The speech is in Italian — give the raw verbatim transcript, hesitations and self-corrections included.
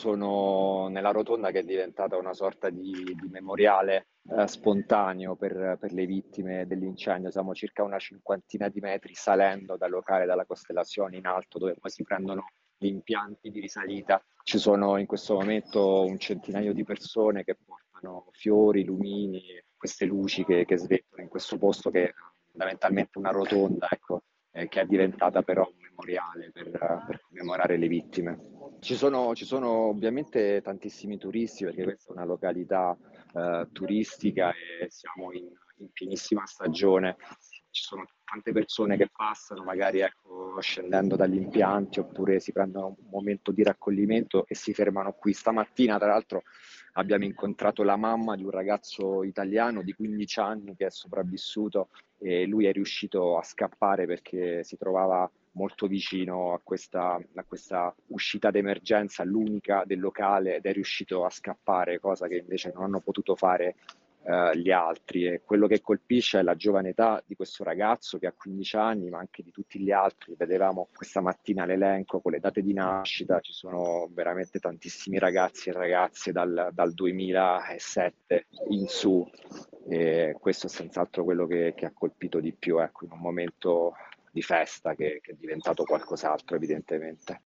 sono nella rotonda che è diventata una sorta di di memoriale, ehm, spontaneo per per le vittime dell'incendio. Siamo circa una cinquantina di metri salendo dal locale della Costellazione in alto, dove poi si prendono gli impianti di risalita. Ci sono in questo momento un centinaio di persone che portano fiori, lumini, queste luci che che svetolano in questo posto che è fondamentalmente una rotonda, ecco, ehm, che è diventata però un memoriale per per commemorare le vittime. Ci sono ci sono ovviamente tantissimi turisti perché questa è una località, ehm, turistica e siamo in in pienissima stagione. Ci sono tante persone che passano magari, ecco, scendendo dagli impianti oppure si prendono un momento di raccoglimento e si fermano qui. Stamattina, tra l'altro, abbiamo incontrato la mamma di un ragazzo italiano di quindici anni che è sopravvissuto e lui è riuscito a scappare perché si trovava molto vicino a questa a questa uscita d'emergenza, l'unica del locale, ed è riuscito a scappare, cosa che invece non hanno potuto fare, ehm, gli altri. E quello che colpisce è la giovane età di questo ragazzo che ha quindici anni, ma anche di tutti gli altri. Vedevamo questa mattina l'elenco con le date di nascita, ci sono veramente tantissimi ragazzi e ragazze dal dal duemilasette in su, e questo è senz'altro quello che che ha colpito di più, ecco, in un momento di festa che che è diventato qualcos'altro evidentemente.